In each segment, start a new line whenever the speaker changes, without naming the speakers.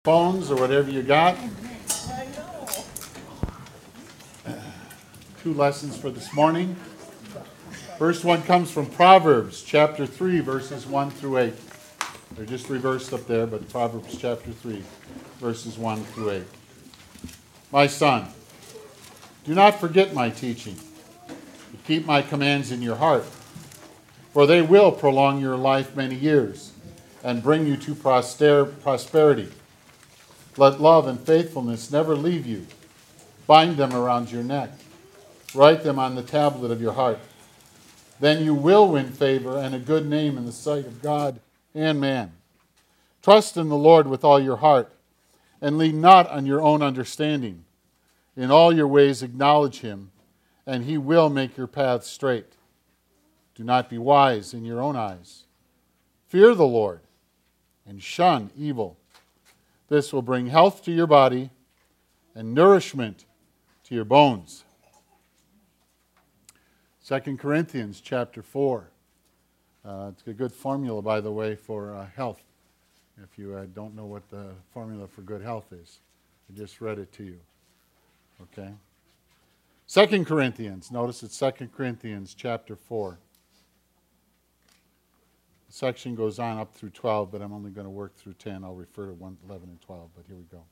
Phones or whatever you got. Two lessons for this morning. First one comes from Proverbs chapter 3, verses 1 through 8. They're just reversed up there, but Proverbs chapter 3, verses 1 through 8. My son, do not forget my teaching, but keep my commands in your heart, for they will prolong your life many years and bring you to prosperity. Let love and faithfulness never leave you. Bind them around your neck. Write them on the tablet of your heart. Then you will win favor and a good name in the sight of God and man. Trust in the Lord with all your heart, and lean not on your own understanding. In all your ways acknowledge him, and he will make your paths straight. Do not be wise in your own eyes. Fear the Lord, and shun evil. This will bring health to your body and nourishment to your bones. 2 Corinthians chapter 4. It's a good formula, by the way, for health. If you don't know what the formula for good health is, I just read it to you. Okay? 2 Corinthians. Notice it's 2 Corinthians chapter 4. The section goes on up through 12, but I'm only going to work through 10. I'll refer to 1, 11, and 12, but here we go.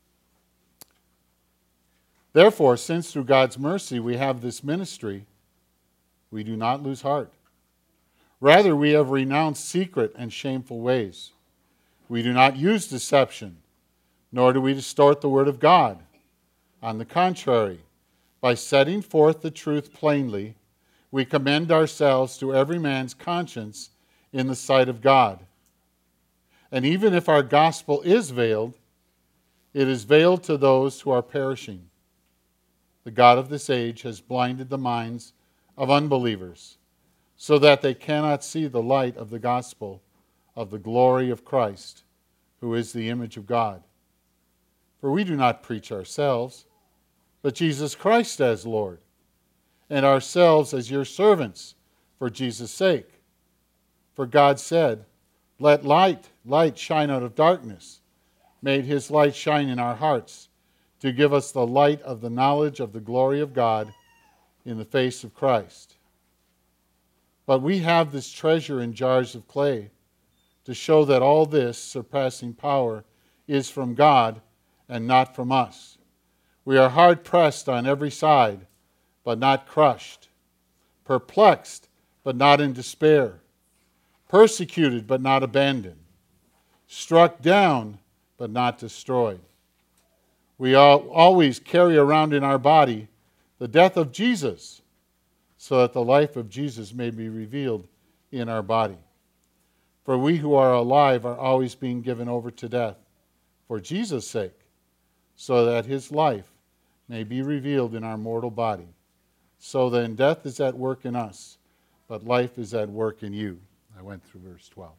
Therefore, since through God's mercy we have this ministry, we do not lose heart. Rather, we have renounced secret and shameful ways. We do not use deception, nor do we distort the word of God. On the contrary, by setting forth the truth plainly, we commend ourselves to every man's conscience in the sight of God. And even if our gospel is veiled, it is veiled to those who are perishing. The God of this age has blinded the minds of unbelievers, so that they cannot see the light of the gospel of the glory of Christ, who is the image of God. For we do not preach ourselves, but Jesus Christ as Lord, and ourselves as your servants for Jesus' sake. For God said, let light shine out of darkness, made his light shine in our hearts, to give us the light of the knowledge of the glory of God in the face of Christ. But we have this treasure in jars of clay, to show that all this surpassing power is from God and not from us. We are hard pressed on every side, but not crushed, perplexed, but not in despair, persecuted, but not abandoned, struck down, but not destroyed. We always carry around in our body the death of Jesus, so that the life of Jesus may be revealed in our body. For we who are alive are always being given over to death for Jesus' sake, so that his life may be revealed in our mortal body. So then death is at work in us, but life is at work in you. I went through verse 12.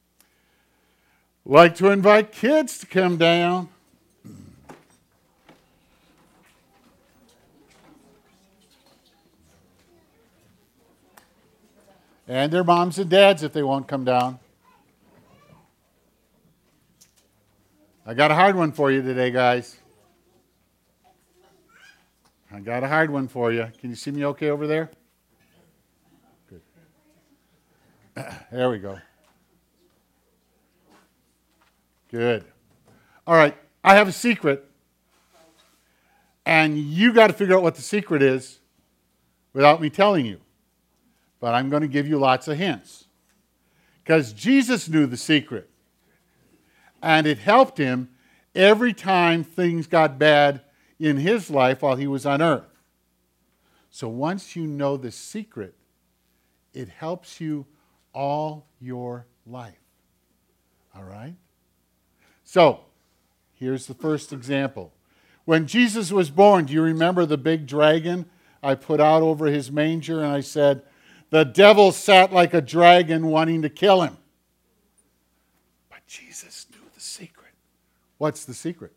Like to invite kids to come down. And their moms and dads if they won't come down. I got a hard one for you today, guys. I got a hard one for you. Can you see me okay over there? Good. There we go. Good. All right. I have a secret. And you got to figure out what the secret is without me telling you. But I'm going to give you lots of hints. Because Jesus knew the secret. And it helped him every time things got bad in his life while he was on earth. So once you know the secret, it helps you all your life. All right? So, here's the first example. When Jesus was born, do you remember the big dragon I put out over his manger? And I said, the devil sat like a dragon wanting to kill him. But Jesus knew the secret. What's the secret?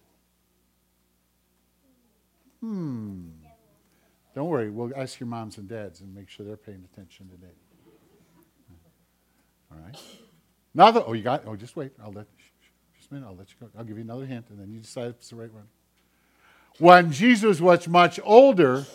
Don't worry. We'll ask your moms and dads and make sure they're paying attention today. All right. Now, just wait. I'll let. Just a minute, I'll let you go. I'll give you another hint, and then you decide if it's the right one. When Jesus was much older,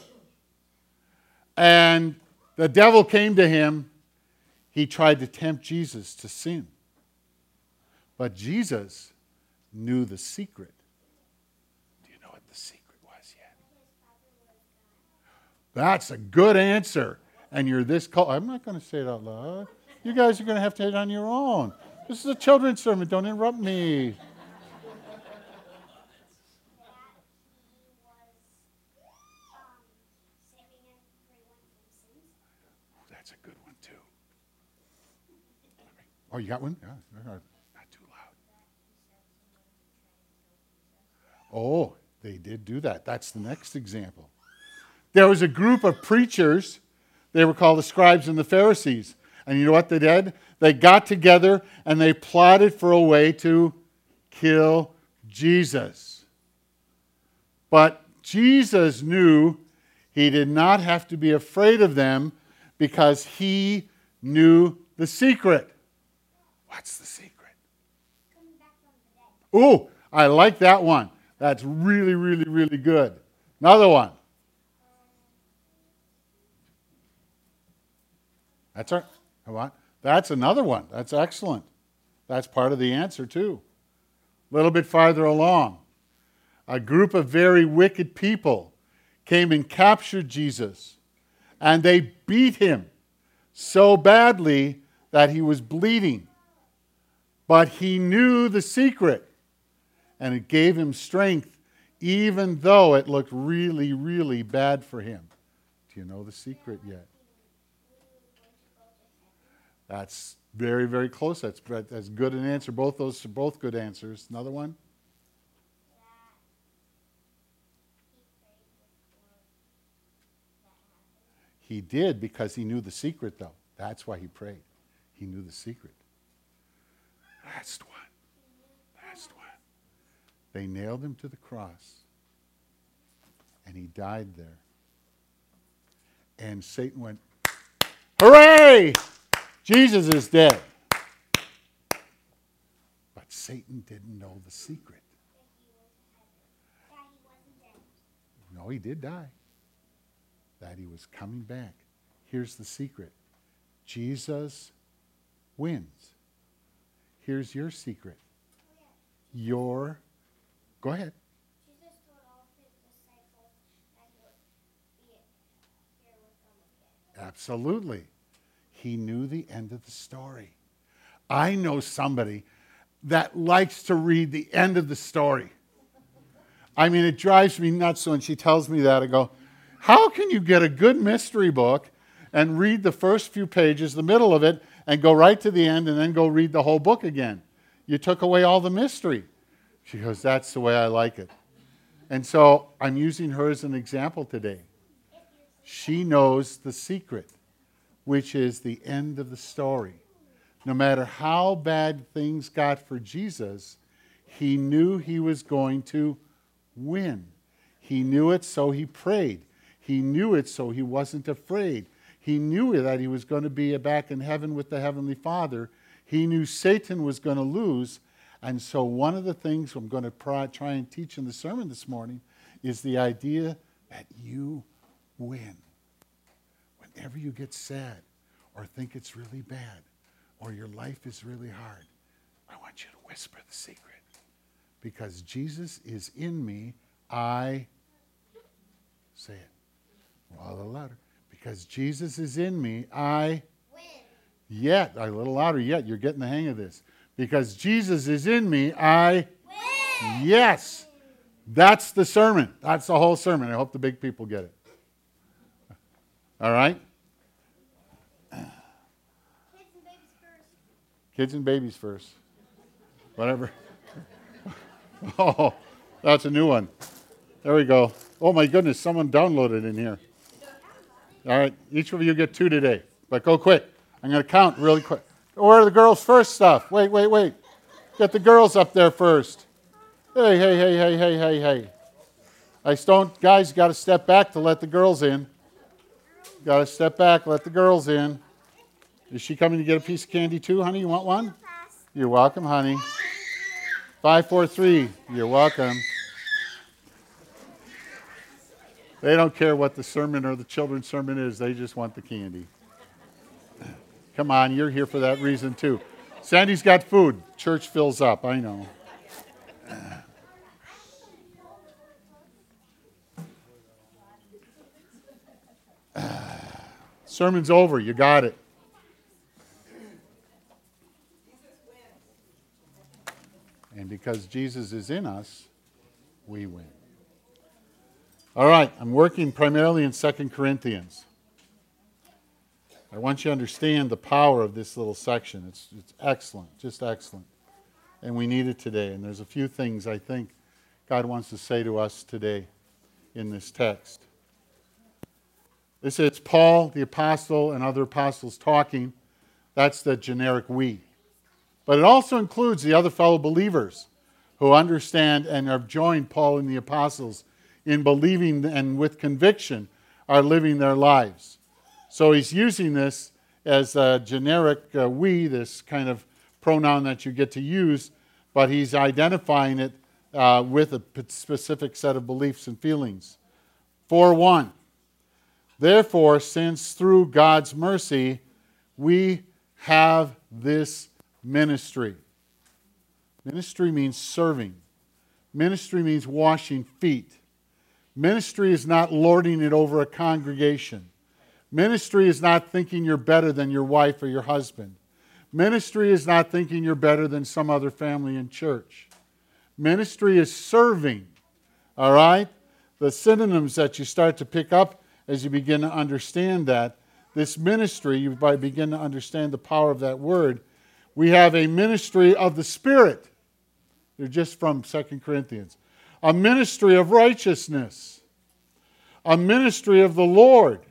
and the devil came to him, he tried to tempt Jesus to sin. But Jesus knew the secret. Do you know what the secret was yet? That's a good answer. And you're this close. I'm not going to say it out loud. You guys are going to have to hit on your own. This is a children's sermon. Don't interrupt me. That's a good one, too. Oh, you got one? Yeah, not too loud. Oh, they did do that. That's the next example. There was a group of preachers. They were called the scribes and the Pharisees. And you know what they did? They got together and they plotted for a way to kill Jesus. But Jesus knew he did not have to be afraid of them because he knew the secret. What's the secret? Ooh, I like that one. That's really, really, really good. Another one. That's our, what? That's another one. That's excellent. That's part of the answer too. A little bit farther along. A group of very wicked people came and captured Jesus, and they beat him so badly that he was bleeding. But he knew the secret, and it gave him strength, even though it looked really, really bad for him. Do you know the secret yet? That's very, very close. That's good an answer. Both those are both good answers. Another one? He did because he knew the secret, though. That's why he prayed. He knew the secret. Last one. Last one. They nailed him to the cross, and he died there. And Satan went, hooray! Jesus is dead. But Satan didn't know the secret. No, he did die. That he was coming back. Here's the secret. Jesus wins. Here's your secret. Go ahead.
Jesus told all of his disciples that he would be here with them again.
Absolutely. He knew the end of the story. I know somebody that likes to read the end of the story. I mean, it drives me nuts when she tells me that. I go, how can you get a good mystery book and read the first few pages, the middle of it, and go right to the end and then go read the whole book again? You took away all the mystery. She goes, that's the way I like it. And so I'm using her as an example today. She knows the secret, which is the end of the story. No matter how bad things got for Jesus, he knew he was going to win. He knew it, so he prayed. He knew it, so he wasn't afraid. He knew that he was going to be back in heaven with the Heavenly Father. He knew Satan was going to lose. And so one of the things I'm going to try and teach in the sermon this morning is the idea that you win. Whenever you get sad or think it's really bad or your life is really hard, I want you to whisper the secret. Because Jesus is in me, I say it. Well, a little louder. Because Jesus is in me, I
Win.
yet, a little louder yet, you're getting the hang of this. Because Jesus is in me, I
Win.
yes. That's the sermon. That's the whole sermon. I hope the big people get it. All right?
Kids and babies first.
Kids and babies first. Whatever. Oh, that's a new one. There we go. Oh my goodness, someone downloaded in here. All right, each of you get 2 today, but go quick. I'm going to count really quick. Where are the girls first stuff? Wait. Get the girls up there first. Hey. Guys, you got to step back to let the girls in. Got to step back, let the girls in. Is she coming to get a piece of candy too, honey? You want one? You're welcome, honey. 543, you're welcome. They don't care what the sermon or the children's sermon is. They just want the candy. Come on, you're here for that reason too. Sandy's got food. Church fills up, I know. Sermon's over. You got it. And because Jesus is in us, we win. All right, I'm working primarily in 2 Corinthians. I want you to understand the power of this little section. It's excellent, just excellent. And we need it today. And there's a few things I think God wants to say to us today in this text. This is Paul, the apostle, and other apostles talking. That's the generic we. But it also includes the other fellow believers who understand and have joined Paul and the apostles in believing and with conviction are living their lives. So he's using this as a generic we, this kind of pronoun that you get to use, but he's identifying it with a specific set of beliefs and feelings. 4:1. Therefore, since through God's mercy we have this ministry. Ministry means serving. Ministry means washing feet. Ministry is not lording it over a congregation. Ministry is not thinking you're better than your wife or your husband. Ministry is not thinking you're better than some other family in church. Ministry is serving. All right? The synonyms that you start to pick up as you begin to understand that, this ministry, you begin to understand the power of that word. We have a ministry of the Spirit. They're just from 2 Corinthians. A ministry of righteousness. A ministry of the Lord.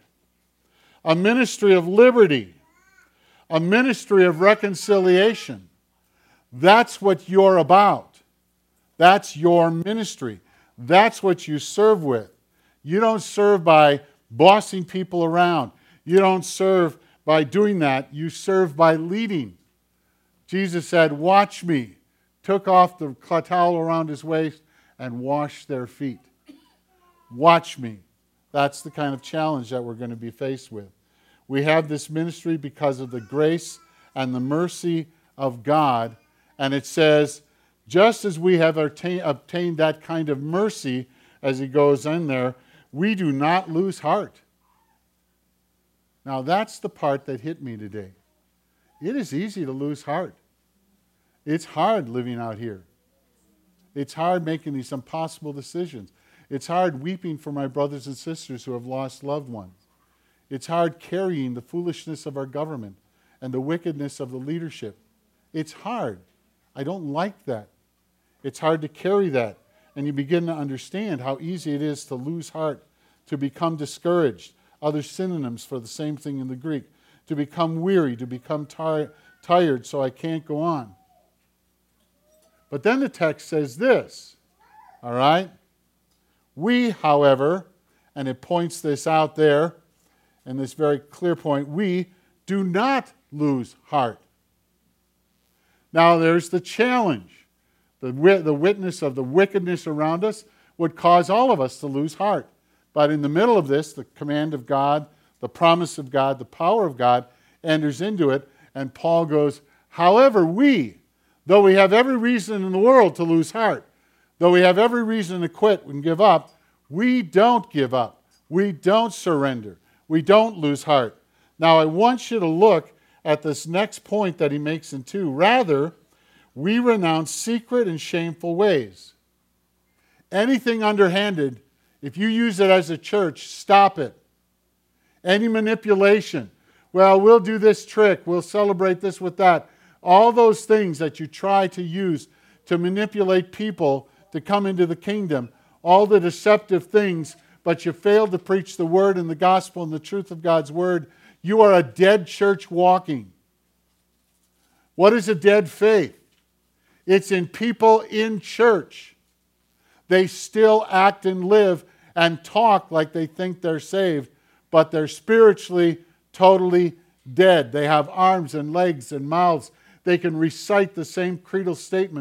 A ministry of liberty. A ministry of reconciliation. That's what you're about. That's your ministry. That's what you serve with. You don't serve by bossing people around. You don't serve by doing that. You serve by leading. Jesus said, "Watch me." Took off the towel around his waist and washed their feet. Watch me. That's the kind of challenge that we're going to be faced with. We have this ministry because of the grace and the mercy of God. And it says, just as we have obtained that kind of mercy, as he goes in there, we do not lose heart. Now that's the part that hit me today. It is easy to lose heart. It's hard living out here. It's hard making these impossible decisions. It's hard weeping for my brothers and sisters who have lost loved ones. It's hard carrying the foolishness of our government and the wickedness of the leadership. It's hard. I don't like that. It's hard to carry that. And you begin to understand how easy it is to lose heart, to become discouraged. Other synonyms for the same thing in the Greek. To become weary, to become tired, so I can't go on. But then the text says this, all right? We, however, and it points this out there, and this very clear point, we do not lose heart. Now there's the challenge. The witness of the wickedness around us would cause all of us to lose heart. But in the middle of this, the command of God, the promise of God, the power of God enters into it, and Paul goes, however, we, though we have every reason in the world to lose heart, though we have every reason to quit and give up, we don't give up. We don't surrender. We don't lose heart. Now, I want you to look at this next point that he makes in 2. Rather, we renounce secret and shameful ways. Anything underhanded, if you use it as a church, stop it. Any manipulation. Well, we'll do this trick. We'll celebrate this with that. All those things that you try to use to manipulate people to come into the kingdom, all the deceptive things, but you fail to preach the word and the gospel and the truth of God's word, you are a dead church walking. What is a dead faith? It's in people in church. They still act and live and talk like they think they're saved, but they're spiritually totally dead. They have arms and legs and mouths. They can recite the same creedal statements,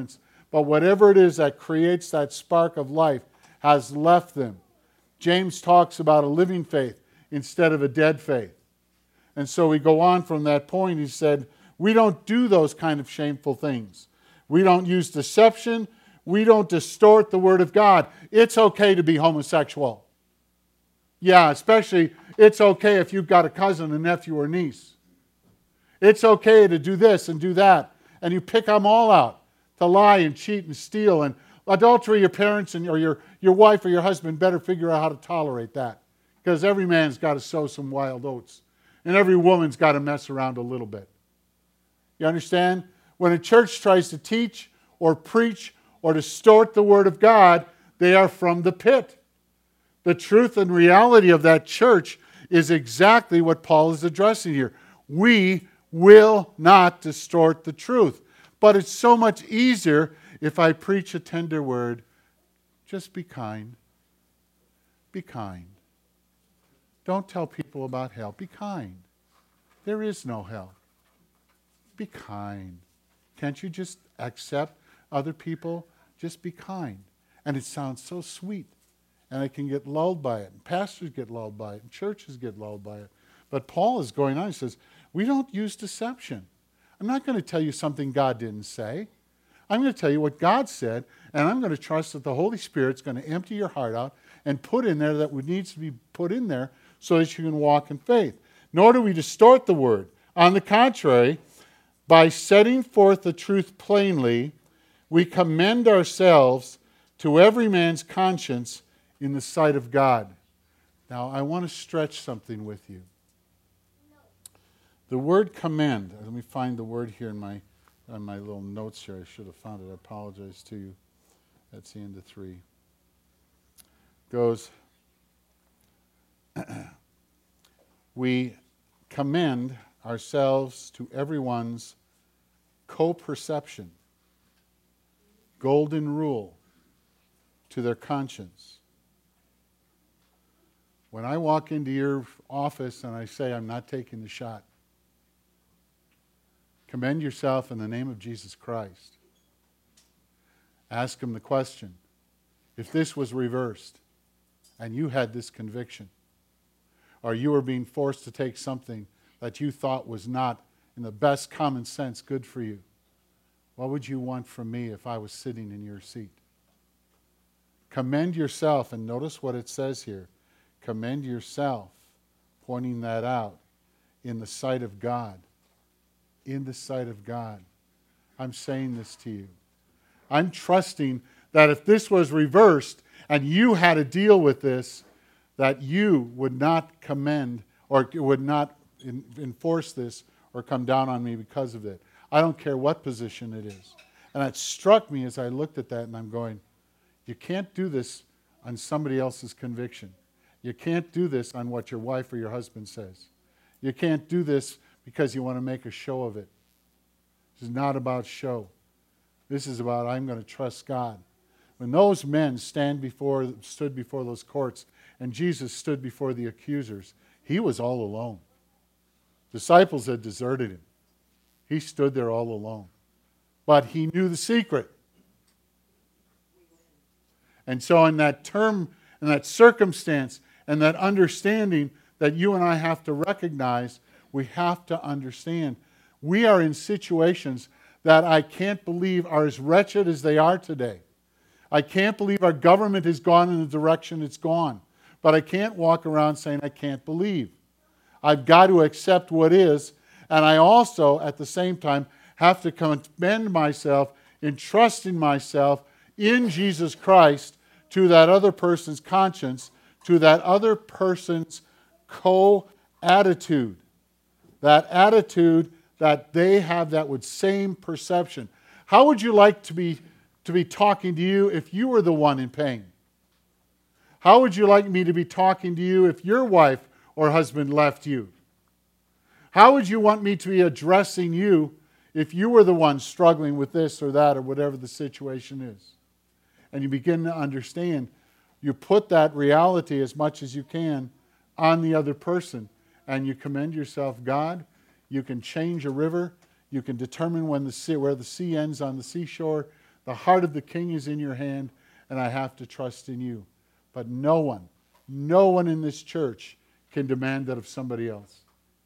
but whatever it is that creates that spark of life has left them. James talks about a living faith instead of a dead faith. And so we go on from that point. He said, we don't do those kind of shameful things. We don't use deception. We don't distort the Word of God. It's okay to be homosexual. Yeah, especially it's okay if you've got a cousin, a nephew, or niece. It's okay to do this and do that. And you pick them all out to lie and cheat and steal. And adultery, your parents and or your wife or your husband better figure out how to tolerate that. Because every man's got to sow some wild oats. And every woman's got to mess around a little bit. You understand? When a church tries to teach or preach or distort the Word of God, they are from the pit. The truth and reality of that church is exactly what Paul is addressing here. We will not distort the truth. But it's so much easier if I preach a tender word. Just be kind. Be kind. Don't tell people about hell. Be kind. There is no hell. Be kind. Can't you just accept other people? Just be kind. And it sounds so sweet. And I can get lulled by it. And pastors get lulled by it. And churches get lulled by it. But Paul is going on. He says, we don't use deception. I'm not going to tell you something God didn't say. I'm going to tell you what God said. And I'm going to trust that the Holy Spirit's going to empty your heart out and put in there that needs to be put in there so that you can walk in faith. Nor do we distort the word. On the contrary, by setting forth the truth plainly, we commend ourselves to every man's conscience in the sight of God. Now, I want to stretch something with you. The word commend, let me find the word here in my little notes here. I should have found it. I apologize to you. That's the end of 3. Goes, we commend ourselves to everyone's co-perception, golden rule, to their conscience. When I walk into your office and I say, I'm not taking the shot, commend yourself in the name of Jesus Christ. Ask him the question, if this was reversed and you had this conviction, or you were being forced to take something that you thought was not, in the best common sense, good for you, what would you want from me if I was sitting in your seat? Commend yourself, and notice what it says here. Commend yourself, pointing that out, in the sight of God. In the sight of God. I'm saying this to you. I'm trusting that if this was reversed and you had to deal with this, that you would not commend or would not enforce this or come down on me because of it. I don't care what position it is. And it struck me as I looked at that and I'm going, you can't do this on somebody else's conviction. You can't do this on what your wife or your husband says. You can't do this because you want to make a show of it. This is not about show. This is about I'm going to trust God. When those men stood before those courts and Jesus stood before the accusers, he was all alone. Disciples had deserted him. He stood there all alone. But he knew the secret. And so in that term, in that circumstance, and that understanding that you and I have to recognize, we have to understand. We are in situations that I can't believe are as wretched as they are today. I can't believe our government has gone in the direction it's gone. But I can't walk around saying I can't believe. I've got to accept what is. And I also, at the same time, have to commend myself in trusting myself in Jesus Christ to that other person's conscience, to that other person's co-attitude. That attitude that they have, that would same perception. How would you like to be talking to you if you were the one in pain? How would you like me to be talking to you if your wife or husband left you? How would you want me to be addressing you if you were the one struggling with this or that or whatever the situation is? And you begin to understand, you put that reality as much as you can on the other person, and you commend yourself. God, you can change a river. You can determine where the sea ends on the seashore. The heart of the king is in your hand, and I have to trust in you. But no one in this church can demand that of somebody else.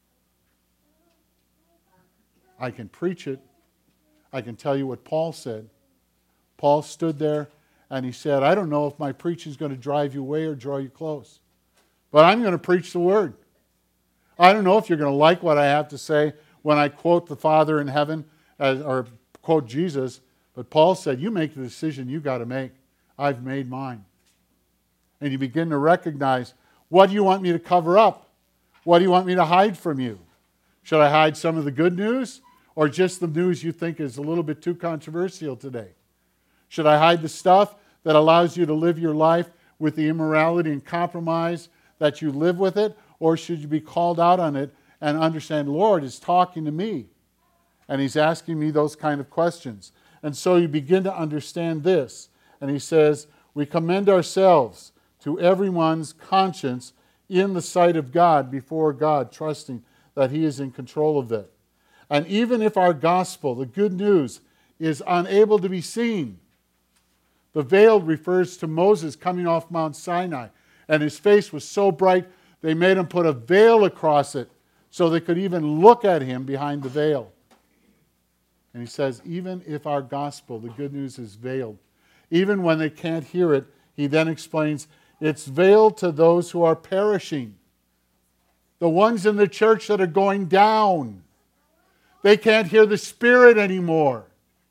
I can preach it. I can tell you what Paul said. Paul stood there and he said, I don't know if my preaching is going to drive you away or draw you close, but I'm going to preach the word. I don't know if you're going to like what I have to say when I quote the Father in heaven or quote Jesus, but Paul said, you make the decision you got to make. I've made mine. And you begin to recognize, what do you want me to cover up? What do you want me to hide from you? Should I hide some of the good news or just the news you think is a little bit too controversial today? Should I hide the stuff that allows you to live your life with the immorality and compromise that you live with it? Or should you be called out on it and understand, Lord is talking to me and He's asking me those kind of questions? And so you begin to understand this. And he says, we commend ourselves to everyone's conscience in the sight of God, before God, trusting that He is in control of it. And even if our gospel, the good news, is unable to be seen, the veil refers to Moses coming off Mount Sinai, and his face was so bright they made him put a veil across it so they could even look at him behind the veil. And he says, even if our gospel, the good news, is veiled, even when they can't hear it, he then explains, it's veiled to those who are perishing. The ones in the church that are going down. They can't hear the Spirit anymore.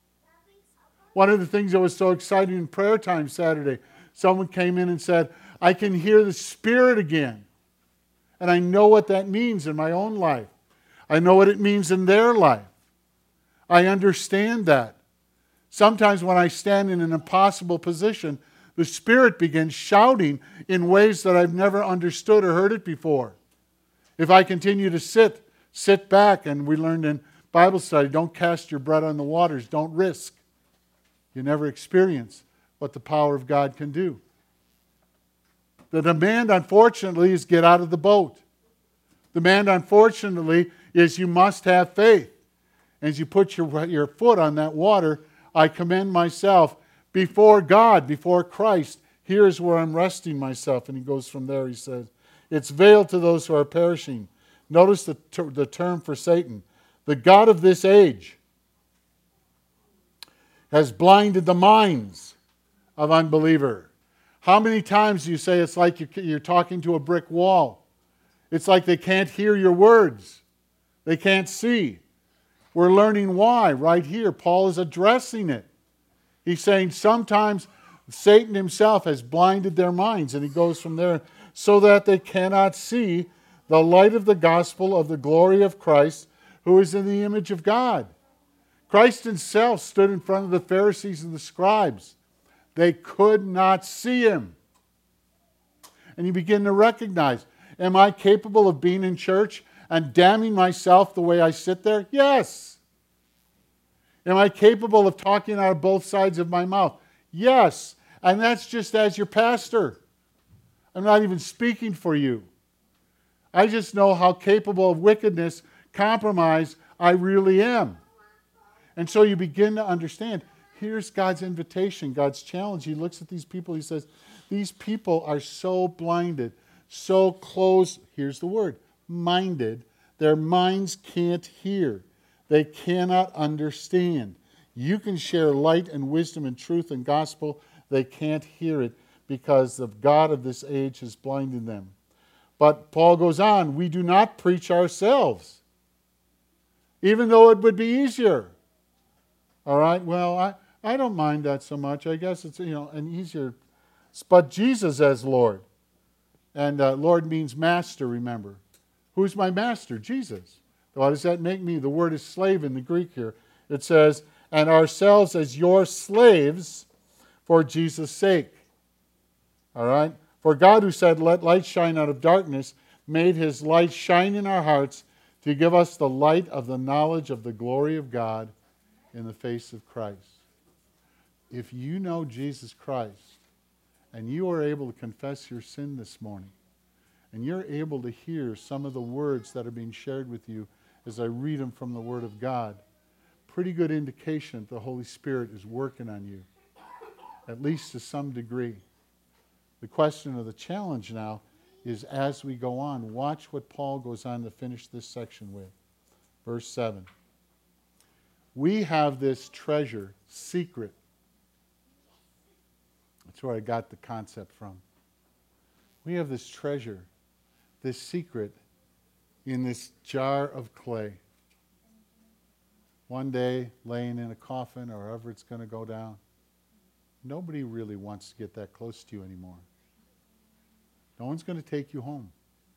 One of the things that was so exciting in prayer time Saturday, someone came in and said, I can hear the Spirit again. And I know what that means in my own life. I know what it means in their life. I understand that. Sometimes when I stand in an impossible position, the Spirit begins shouting in ways that I've never understood or heard it before. If I continue to sit back, and we learned in Bible study, don't cast your bread on the waters, don't risk. You never experience what the power of God can do. The demand, unfortunately, is get out of the boat. The demand, unfortunately, is you must have faith. As you put your foot on that water, I commend myself before God, before Christ. Here's where I'm resting myself. And he goes from there, he says, it's veiled to those who are perishing. Notice the term for Satan. The God of this age has blinded the minds of unbeliever. How many times do you say it's like you're talking to a brick wall? It's like they can't hear your words. They can't see. We're learning why right here. Paul is addressing it. He's saying sometimes Satan himself has blinded their minds, and he goes from there, so that they cannot see the light of the gospel of the glory of Christ, who is in the image of God. Christ himself stood in front of the Pharisees and the scribes. They could not see him. And you begin to recognize, am I capable of being in church and damning myself the way I sit there? Yes. Am I capable of talking out of both sides of my mouth? Yes. And that's just as your pastor. I'm not even speaking for you. I just know how capable of wickedness, compromise I really am. And so you begin to understand, here's God's invitation, God's challenge. He looks at these people, he says, these people are so blinded, so closed, here's the word, minded. Their minds can't hear. They cannot understand. You can share light and wisdom and truth and gospel. They can't hear it because the God of this age has blinded them. But Paul goes on, we do not preach ourselves, even though it would be easier. All right, well, I don't mind that so much. I guess it's, an easier. But Jesus as Lord. And Lord means master, remember. Who's my master? Jesus. What does that make me? The word is slave in the Greek here. It says, and ourselves as your slaves for Jesus' sake. All right? For God, who said, let light shine out of darkness, made his light shine in our hearts to give us the light of the knowledge of the glory of God in the face of Christ. If you know Jesus Christ and you are able to confess your sin this morning, and you're able to hear some of the words that are being shared with you as I read them from the Word of God, pretty good indication that the Holy Spirit is working on you, at least to some degree. The question or the challenge now is, as we go on, watch what Paul goes on to finish this section with. Verse 7. We have this treasure, secret. That's where I got the concept from. We have this treasure, this secret, in this jar of clay. One day, laying in a coffin or however it's going to go down. Nobody really wants to get that close to you anymore. No one's going to take you home.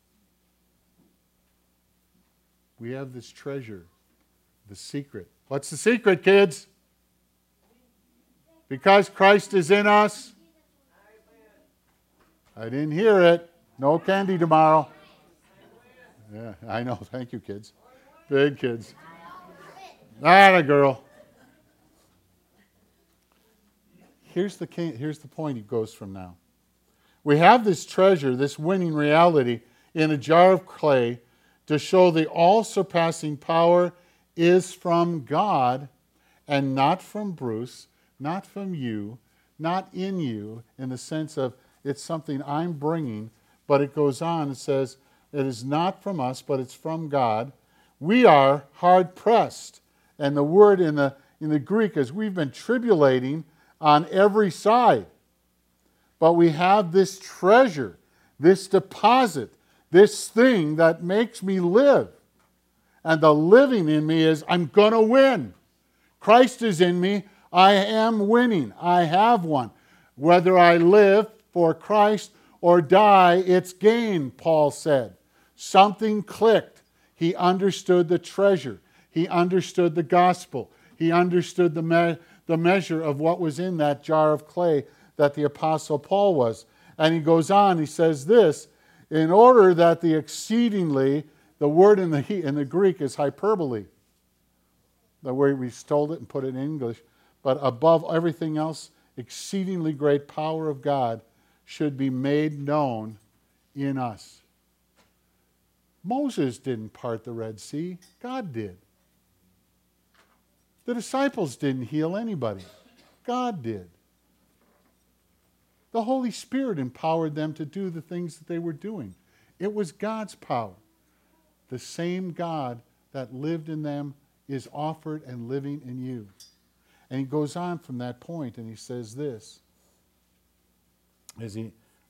We have this treasure, the secret. What's the secret, kids? Because Christ is in us. I didn't hear it. No candy tomorrow. Yeah, I know. Thank you, kids. Big kids. Atta girl. Here's the point he goes from now. We have this treasure, this winning reality, in a jar of clay to show the all-surpassing power is from God and not from Bruce, not from you, not in you, in the sense of it's something I'm bringing, but it goes on, it says, it is not from us, but it's from God. We are hard-pressed. And the word in the Greek is we've been tribulating on every side. But we have this treasure, this deposit, this thing that makes me live. And the living in me is, I'm going to win. Christ is in me. I am winning. I have won. Whether I live for Christ or die, it's gain, Paul said. Something clicked. He understood the treasure. He understood the gospel. He understood the measure of what was in that jar of clay that the Apostle Paul was. And he goes on, he says this, in order that the exceedingly, the word in the Greek is hyperbole. The way we stole it and put it in English. But above everything else, exceedingly great power of God should be made known in us. Moses didn't part the Red Sea. God did. The disciples didn't heal anybody. God did. The Holy Spirit empowered them to do the things that they were doing. It was God's power. The same God that lived in them is offered and living in you. And he goes on from that point and he says this. Is he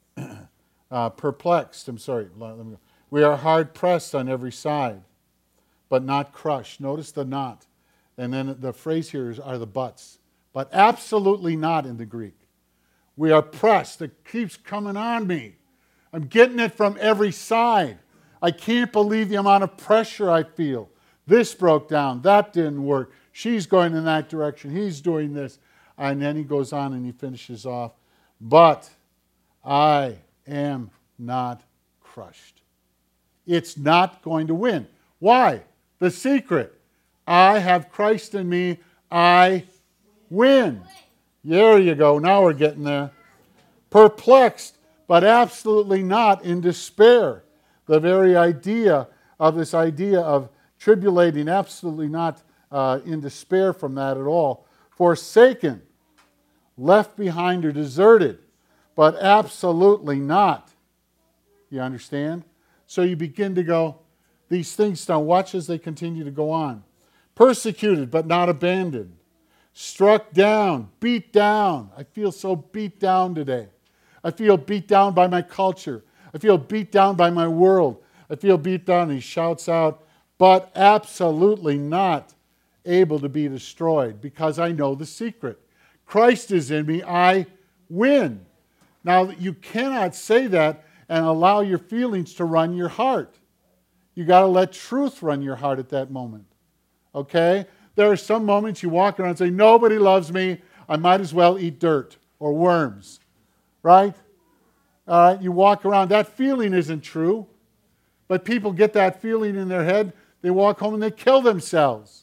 perplexed? I'm sorry. Let me go. We are hard pressed on every side, but not crushed. Notice the not. And then the phrase here are the buts. But absolutely not in the Greek. We are pressed. It keeps coming on me. I'm getting it from every side. I can't believe the amount of pressure I feel. This broke down. That didn't work. She's going in that direction. He's doing this. And then he goes on and he finishes off. But I am not crushed. It's not going to win. Why? The secret. I have Christ in me. I win. There you go. Now we're getting there. Perplexed, but absolutely not in despair. The very idea of tribulating, absolutely not in despair from that at all. Forsaken, left behind or deserted, but absolutely not. You understand? So you begin to go, these things now, watch as they continue to go on. Persecuted, but not abandoned. Struck down, beat down. I feel so beat down today. I feel beat down by my culture. I feel beat down by my world. I feel beat down. He shouts out, but absolutely not able to be destroyed because I know the secret. Christ is in me. I win. Now, you cannot say that and allow your feelings to run your heart. You got to let truth run your heart at that moment. Okay? There are some moments you walk around and say, nobody loves me. I might as well eat dirt or worms. Right? All right, you walk around. That feeling isn't true. But people get that feeling in their head. They walk home and they kill themselves.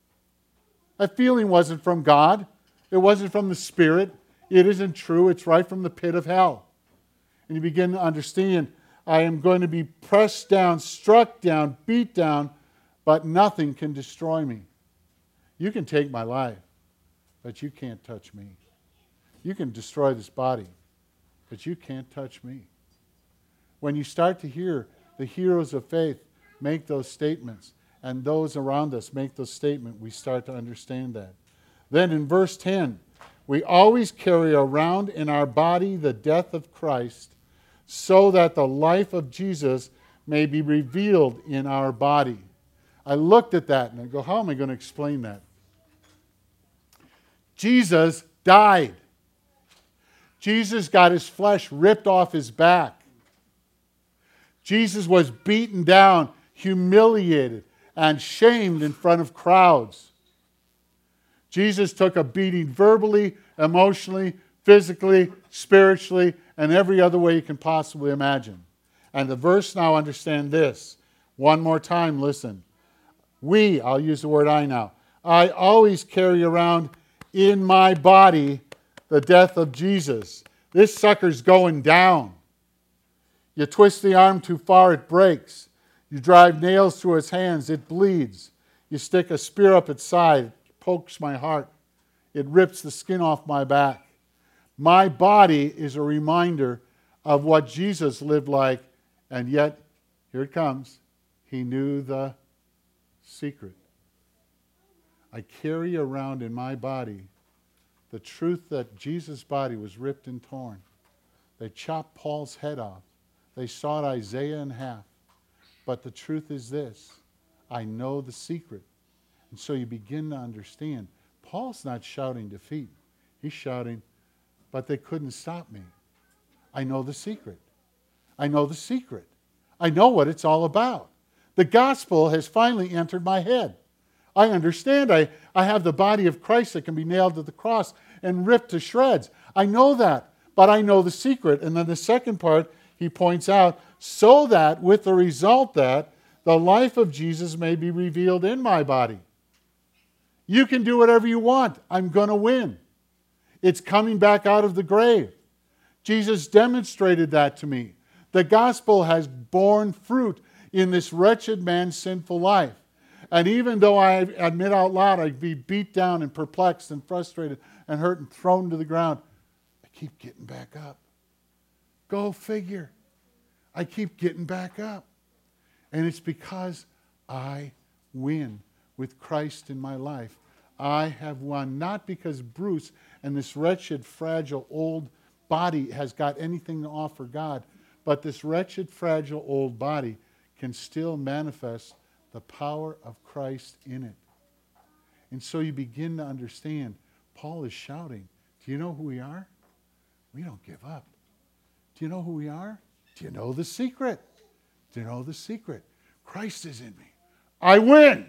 That feeling wasn't from God. It wasn't from the Spirit. It isn't true. It's right from the pit of hell. And you begin to understand, I am going to be pressed down, struck down, beat down, but nothing can destroy me. You can take my life, but you can't touch me. You can destroy this body, but you can't touch me. When you start to hear the heroes of faith make those statements, and those around us make those statements, we start to understand that. Then in verse 10, we always carry around in our body the death of Christ, so that the life of Jesus may be revealed in our body. I looked at that and I go, how am I going to explain that? Jesus died. Jesus got his flesh ripped off his back. Jesus was beaten down, humiliated, and shamed in front of crowds. Jesus took a beating verbally, emotionally, physically, spiritually, and every other way you can possibly imagine. And the verse now, understand this. One more time, listen. I'll use the word I now. I always carry around in my body the death of Jesus. This sucker's going down. You twist the arm too far, it breaks. You drive nails through its hands, it bleeds. You stick a spear up its side, it pokes my heart. It rips the skin off my back. My body is a reminder of what Jesus lived like, and yet, here it comes, he knew the secret. I carry around in my body the truth that Jesus' body was ripped and torn. They chopped Paul's head off. They sawed Isaiah in half. But the truth is this, I know the secret. And so you begin to understand, Paul's not shouting defeat. He's shouting, but they couldn't stop me. I know the secret. I know the secret. I know what it's all about. The gospel has finally entered my head. I understand. I have the body of Christ that can be nailed to the cross and ripped to shreds. I know that, but I know the secret. And then the second part, he points out, so that with the result that the life of Jesus may be revealed in my body. You can do whatever you want. I'm going to win. It's coming back out of the grave. Jesus demonstrated that to me. The gospel has borne fruit in this wretched man's sinful life. And even though I admit out loud I'd be beat down and perplexed and frustrated and hurt and thrown to the ground, I keep getting back up. Go figure. I keep getting back up. And it's because I win with Christ in my life. I have won, not because Bruce and this wretched, fragile, old body has got anything to offer God, but this wretched, fragile, old body can still manifest the power of Christ in it. And so you begin to understand, Paul is shouting, do you know who we are? We don't give up. Do you know who we are? Do you know the secret? Do you know the secret? Christ is in me. I win.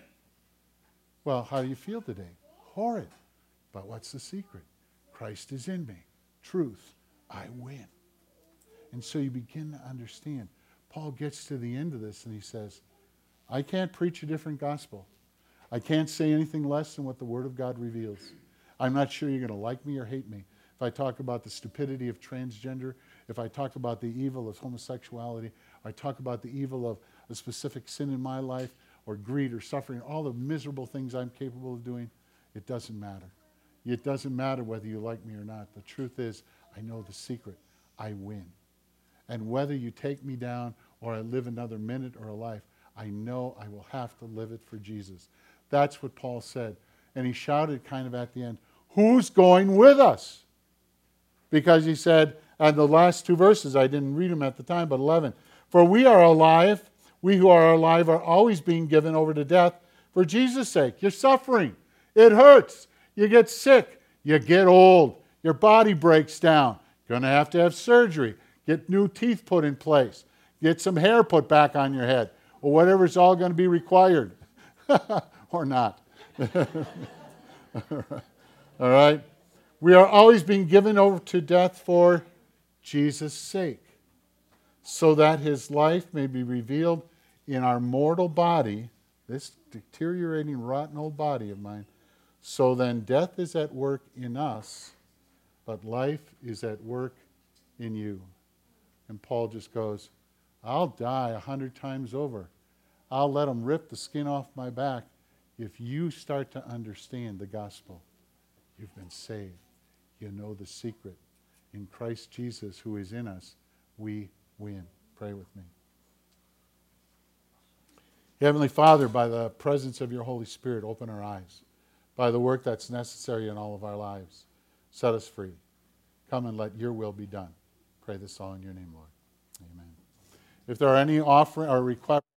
Well, how do you feel today? Horrid. But what's the secret? Christ is in me. Truth. I win. And so you begin to understand. Paul gets to the end of this and he says, I can't preach a different gospel. I can't say anything less than what the Word of God reveals. I'm not sure you're going to like me or hate me. If I talk about the stupidity of transgender, if I talk about the evil of homosexuality, or I talk about the evil of a specific sin in my life, or greed or suffering, all the miserable things I'm capable of doing, it doesn't matter. It doesn't matter whether you like me or not. The truth is, I know the secret. I win. And whether you take me down or I live another minute or a life, I know I will have to live it for Jesus. That's what Paul said. And he shouted kind of at the end, who's going with us? Because he said, and the last two verses, I didn't read them at the time, but 11. For we are alive, we who are alive are always being given over to death for Jesus' sake. You're suffering. It hurts. You get sick. You get old. Your body breaks down. You're going to have surgery. Get new teeth put in place. Get some hair put back on your head. Or whatever's all going to be required. Or not. All right? We are always being given over to death for Jesus' sake, so that his life may be revealed in our mortal body, this deteriorating, rotten old body of mine. So then death is at work in us, but life is at work in you. And Paul just goes, I'll die 100 times over. I'll let them rip the skin off my back. If you start to understand the gospel, you've been saved. You know the secret. In Christ Jesus, who is in us, we win. Pray with me. Heavenly Father, by the presence of your Holy Spirit, open our eyes. By the work that's necessary in all of our lives, set us free. Come and let your will be done. Pray this all in your name, Lord. Amen. If there are any offering or requests,